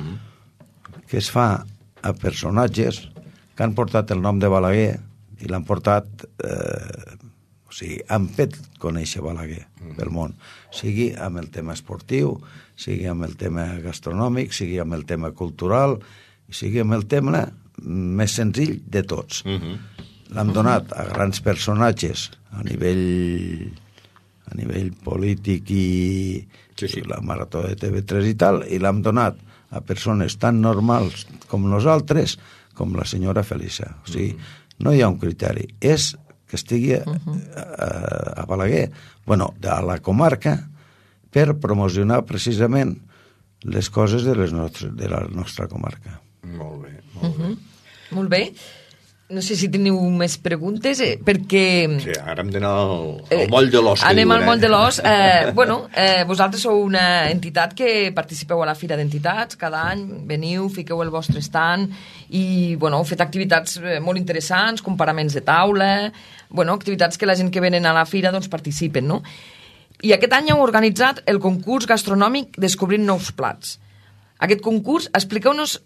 que es fa a personatges que han portat el nom de Balaguer i l'han portat... O sigui, han fet conèixer Balaguer pel món, sigui amb el tema esportiu, sigui amb el tema gastronòmic, sigui amb el tema cultural, sigui amb el tema més senzill de tots. L'han donat a grans personatges a nivell polític i la Marató de TV3 i tal, i l'han donat a persones tan normals com nosaltres, com la senyora Felisa. O sigui, no hi ha un criteri. És que estigui a Balaguer, a la comarca, per promocionar precisament les coses de la nostra comarca. Molt bé. Molt bé. No sé si teniu més preguntes, perquè... Sí, ara hem d'anar al moll de l'os. Anem al moll de l'os. Vosaltres sou una entitat que participeu a la Fira d'Entitats cada any, veniu, fiqueu el vostre stand i heu fet activitats molt interessants, comparaments de taula, activitats que la gent que venen a la Fira doncs, participen, no? I aquest any heu organitzat el concurs gastronòmic Descobrint nous plats. Aquest concurs, expliqueu-nos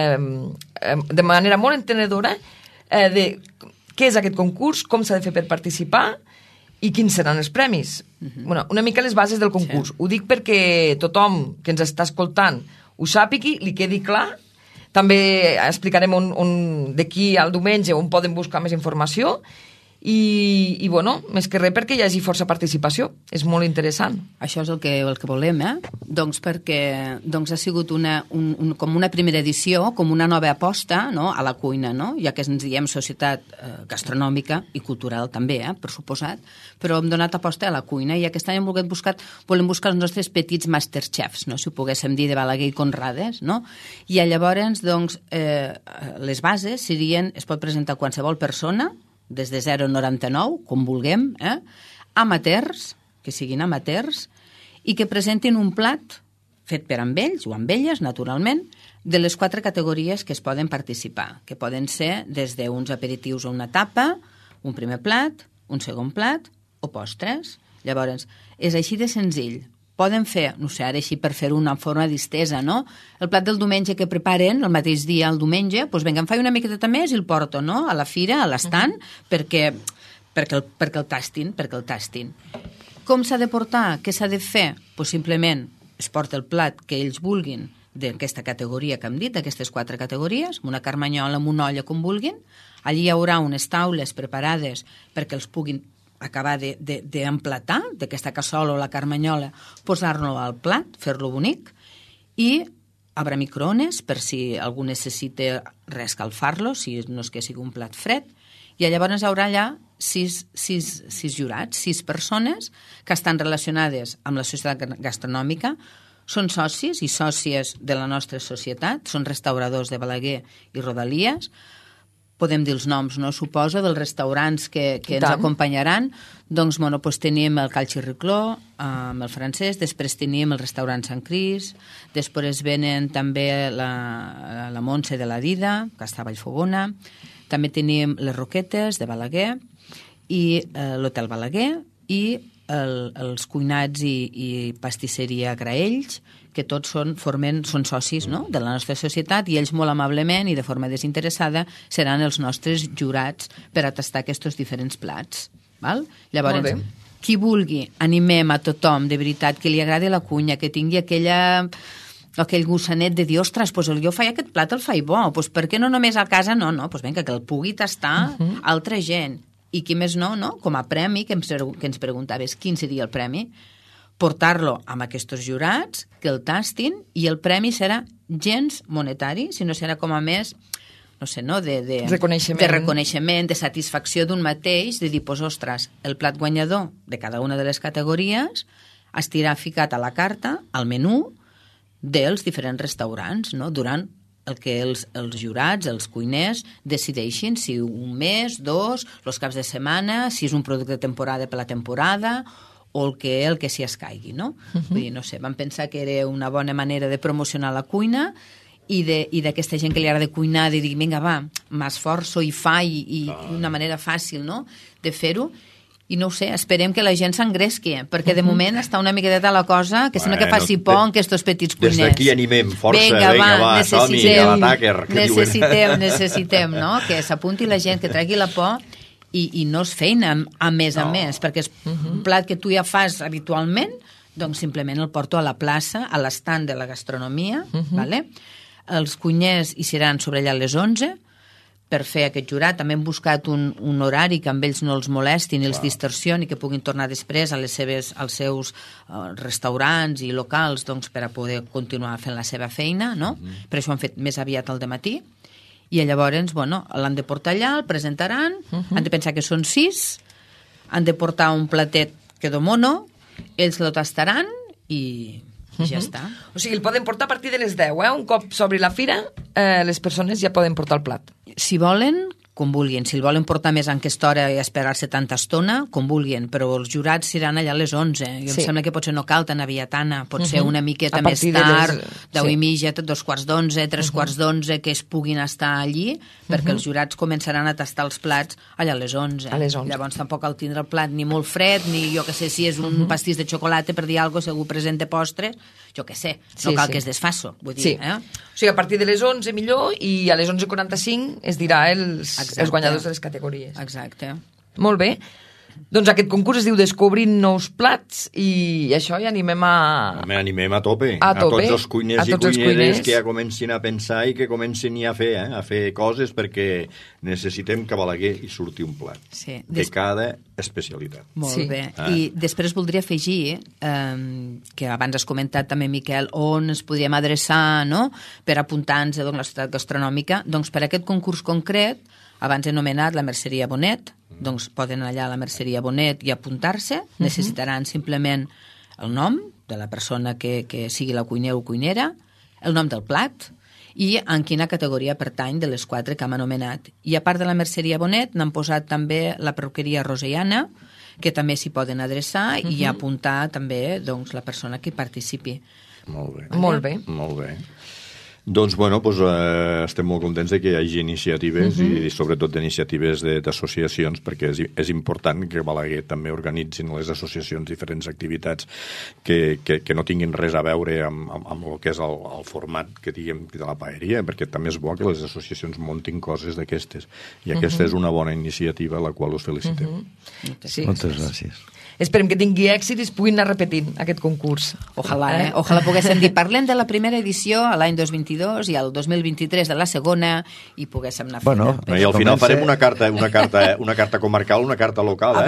de manera molt entenedora de què és aquest concurs, com s'ha de fer per participar i quins seran els premis. Una mica les bases del concurs. Ho dic perquè tothom que ens està escoltant ho sàpigui, li quedi clar. També explicarem d'aquí al diumenge on poden buscar més informació i més que res perquè hi hagi força participació. És molt interessant. Això és el que volem, doncs perquè ha sigut com una primera edició, com una nova aposta, no?, a la cuina, no?, ja que ens diem societat gastronòmica i cultural també, per suposat, però hem donat aposta a la cuina i aquest any volem buscar els nostres petits masterchefs, no?, si ho poguéssim dir, de Balaguer i Conrades, no?, i llavors, doncs, les bases serien, es pot presentar qualsevol persona, des de 0,99, com vulguem, amateurs, que siguin amateurs, i que presentin un plat fet per amb ells o amb elles, naturalment, de les 4 categories que es poden participar, que poden ser des d'uns aperitius o una tapa, un primer plat, un segon plat o postres. Llavors, és així de senzill. Poden fer, no sé, ara així per fer una forma distesa, no? El plat del diumenge que preparen el mateix dia, el diumenge, doncs vinga, em faig una miqueta més i el porto, no?, a la fira, a l'estand, perquè el tastin. Com s'ha de portar? Què s'ha de fer? Doncs simplement es porta el plat que ells vulguin d'aquesta categoria que hem dit, d'aquestes 4 categories, una carmanyola, amb una olla, com vulguin. Allí hi haurà unes taules preparades perquè els puguin acabar d'emplatar d'aquesta cassola o la carmanyola, posar-lo al plat, fer-lo bonic, i haurà microones per si algú necessita reescalfar-lo, si no és que sigui un plat fred, i llavors hi haurà allà 6 jurats, 6 persones que estan relacionades amb la societat gastronòmica, són socis i sòcies de la nostra societat, són restauradors de Balaguer i Rodalies. Podem dir els noms, no? Suposo, dels restaurants que ens acompanyaran. Doncs, tenim el Cal Xirricló, amb el francès, després tenim el restaurant Sant Cris, després venen també la Montse de la Dida, que està a Vallfogona, també tenim les Roquetes de Balaguer, i l'Hotel Balaguer, i els cuinats i pastisseria Graells, que tots són socis, no?, de la nostra societat, i ells molt amablement i de forma desinteressada seran els nostres jurats per a tastar aquests diferents plats. Val? Llavors, qui vulgui, animem a tothom, de veritat, que li agradi la cuina, que tingui aquell gussanet de dir, ostres, jo faig aquest plat, el faig bo, per què no només a casa? No, vinga, que el pugui tastar altra gent. I qui més no, com a premi, que ens preguntaves quin seria el premi, portar-lo amb aquests jurats, que el tastin, i el premi serà gens monetari, sinó serà com a més, no sé, no, de reconeixement, de satisfacció d'un mateix, de dir, ostres, el plat guanyador de cada una de les categories estirà ficat a la carta, al menú dels diferents restaurants, no?, durant el que els jurats, els cuiners, decideixin si un mes, 2, els caps de setmana, si és un producte de temporada per la temporada, o el que s'hi escaigui, no? Vull dir, no sé, vam pensar que era una bona manera de promocionar la cuina i d'aquesta gent que li agrada cuinar, de dir, vinga, va, m'esforço i faig, i una manera fàcil, no?, de fer-ho. I no ho sé, esperem que la gent s'engresqui, perquè de moment està una miqueta de la cosa que sembla que faci por en aquests petits cuiners. Des d'aquí animem, força, vinga, va, som-hi, a l'ataque, necessitem, no?, que s'apunti la gent, que tregui la por i no és feina, a més, perquè és un plat que tu ja fas habitualment, doncs simplement el porto a la plaça, a l'estand de la gastronomia, vale? Els cuiners hi seran sobre allà a les 11, per fer aquest jurat. També hem buscat un horari que amb ells no els molestin, els distorsioni, que puguin tornar després als seus restaurants i locals, doncs, per a poder continuar fent la seva feina, no? Per això ho han fet més aviat al dematí. I llavors, l'han de portar allà, el presentaran, han de pensar que són 6, han de portar un platet que domono, ells lo tastaran i ja està. O sigui, el poden portar a partir de les 10, Un cop s'obri la fira, les persones ja poden portar el plat. Si volen, com vulguin. Si el volen portar més en aquesta hora i esperar-se tanta estona, com vulguin, però els jurats seran allà a les 11. Jo em sembla que potser no cal tan aviatana, pot ser una miqueta més tard, 10 i mitja, 2:15, 3:15, que es puguin estar allí, perquè els jurats començaran a tastar els plats allà a les 11. Llavors tampoc cal tindre el plat ni molt fred, ni jo que sé, si és un pastís de xocolata, per dir alguna cosa, segur present de postres, jo que sé, no cal que es desfasso, vull dir, O sigui, a partir de les 11 millor, i a les 11:45 es dirà els guanyadors de les categories. Exacte. Molt bé. Doncs aquest concurs es diu Descobrint nous plats, i això ja animem a... Animem a tope. A tots els cuiners i cuineres que ja comencin a pensar i que comencin ja a fer coses, perquè necessitem que a Balaguer hi surti un plat de cada especialitat. Molt bé. I després voldria afegir, que abans has comentat també, Miquel, on ens podríem adreçar, no?, per apuntar-nos a la societat gastronòmica. Doncs per aquest concurs concret, abans anomenat la Merceria Bonet, doncs poden anar allà a la Merceria Bonet i apuntar-se. Necessitaran simplement el nom de la persona que sigui la cuiner o cuinera, el nom del plat i en quina categoria pertany de les 4 que hem anomenat. I a part de la Merceria Bonet n'han posat també la perruqueria Rosellana, que també s'hi poden adreçar i apuntar també doncs, la persona que hi participi. Molt bé. Molt bé. Molt bé. Doncs, bueno, estem molt contents de que hi hagi iniciatives i sobretot iniciatives d'associacions, perquè és important que Balaguer també organitzin les associacions diferents activitats que no tinguin res a veure amb el que és el format que diguem de la paeria, perquè també és bo que les associacions montin coses d'aquestes, i aquesta és una bona iniciativa a la qual us felicitem. Moltes gràcies. Esperem que tingui èxit i es puguin anar repetint aquest concurs. Ojalà, ojalà poguéssim dir. Parlem de la primera edició a l'any 2022 i al 2023 de la segona i poguéssim anar fent. I al final farem una carta comarcal, una carta local,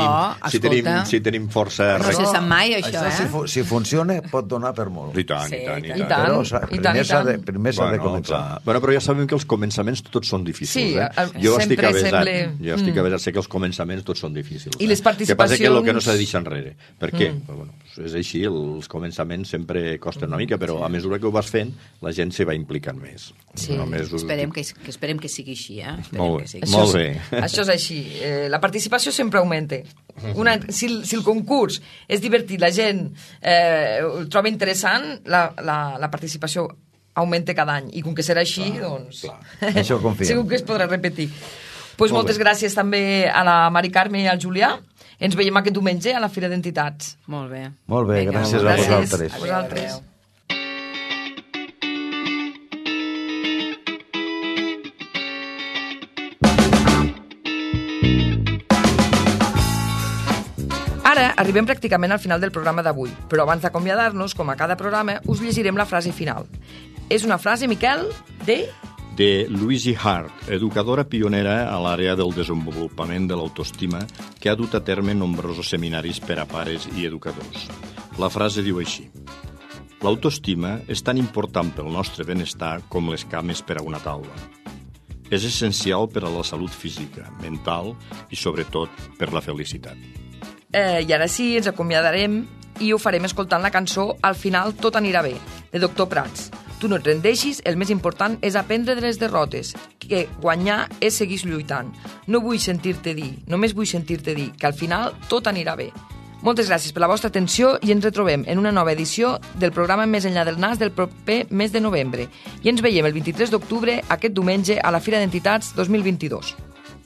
si tenim força... No se sap mai, això, Si funciona, pot donar per molt. I tant. Però primer s'ha de començar. Però ja sabem que els començaments tots són difícils. Jo estic avesat, sé que els començaments tots són difícils. I les participacions... Que passa que el que no s'ha de deixar enrere. Per què? És així, els començaments sempre costen una mica, però a mesura que ho vas fent, la gent se va implicant més. Esperem que sigui així, Molt bé. Això és així. La participació sempre augmenta. Si el concurs és divertit, la gent el troba interessant, la participació augmenta cada any. I com que serà així, doncs... Això confiem. Segur que es podrà repetir. Moltes gràcies també a la Mari Carme i al Julià. Ens veiem aquest diumenge a la Fira d'Entitats. Molt bé. Molt bé, gràcies a vosaltres. A vosaltres. Ara arribem pràcticament al final del programa d'avui, però abans d'acomiadar-nos, com a cada programa, us llegirem la frase final. És una frase, Miquel, de Louise Hart, educadora pionera a l'àrea del desenvolupament de l'autoestima, que ha dut a terme nombrosos seminaris per a pares i educadors. La frase diu així: l'autoestima és tan important pel nostre benestar com les cames per a una taula. És essencial per a la salut física, mental i, sobretot, per la felicitat. I ara sí, ens acomiadarem i ho farem escoltant la cançó Al final tot anirà bé, de Doctor Prats. Tu no et rendeixis, el més important és aprendre de les derrotes, que guanyar és seguir lluitant. No vull sentir-te dir, només vull sentir-te dir que al final tot anirà bé. Moltes gràcies per la vostra atenció i ens retrobem en una nova edició del programa Més enllà del nas del proper mes de novembre. I ens veiem el 23 d'octubre, aquest diumenge, a la Fira d'Entitats 2022.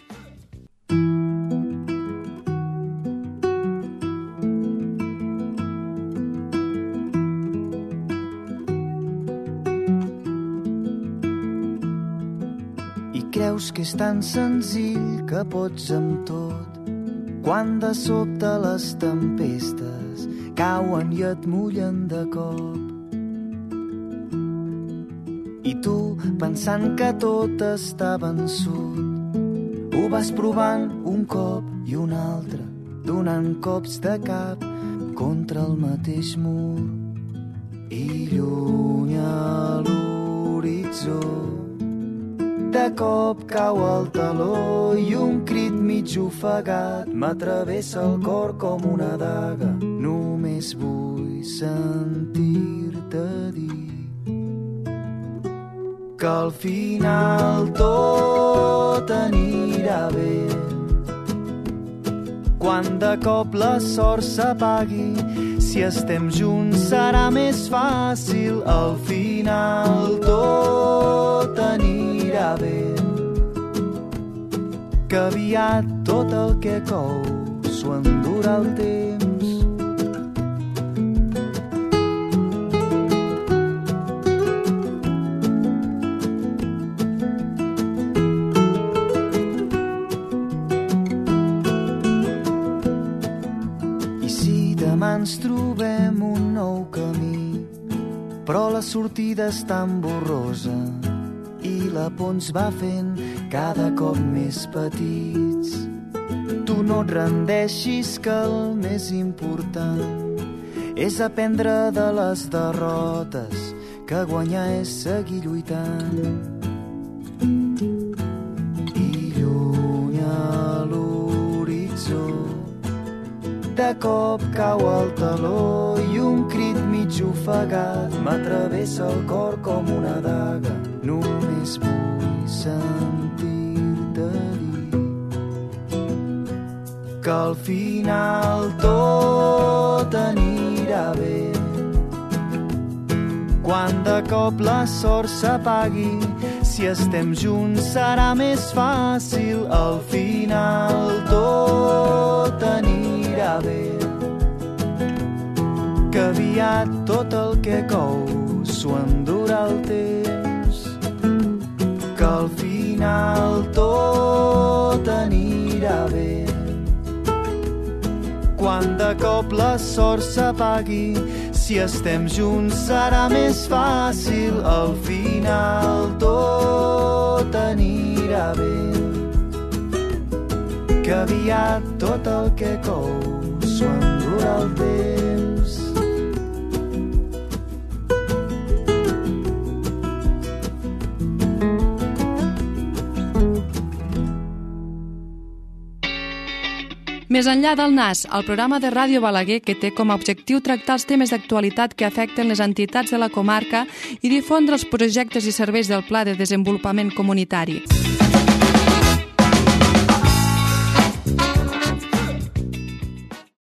Creus que és tan senzill que pots amb tot, quan de sobte les tempestes cauen i et mullen de cop. I tu, pensant que tot està vençut, ho vas provant un cop i un altre, donant cops de cap contra el mateix mur. I lluny a l'horitzó de cop cau el taló i un crit mig ofegat m'atravessa el cor com una daga. Només vull sentir-te dir que al final tot anirà bé. Quan de cop la sort s'apagui, si estem junts serà més fàcil, al final tot anirà bé. Que aviat tot el que cou s'ho endurà el temps. I si demà ens trobem un nou camí, però la sortida és tan borrosa i la por ens va fent cada cop més petits. Tu no et rendeixis, que el més important és aprendre de les derrotes, que guanyar és seguir lluitant. I lluny a l'horitzó de cop cau el taló i un crit mig ofegat m'atravessa el cor com una daga. Només vull sentir-te dir que al final tot anirà bé. Quan de cop la sort s'apagui, si estem junts serà més fàcil, al final tot anirà bé. Que aviat tot el que cou s'ho endurà el temps, que al final tot anirà bé. Quan de cop la sort s'apagui, si estem junts serà més fàcil, al final tot anirà bé. Que aviat tot el que cou s'ho endurà el temps. Més enllà del NAS, el programa de Ràdio Balaguer que té com a objectiu tractar els temes d'actualitat que afecten les entitats de la comarca i difondre els projectes i serveis del Pla de Desenvolupament Comunitari.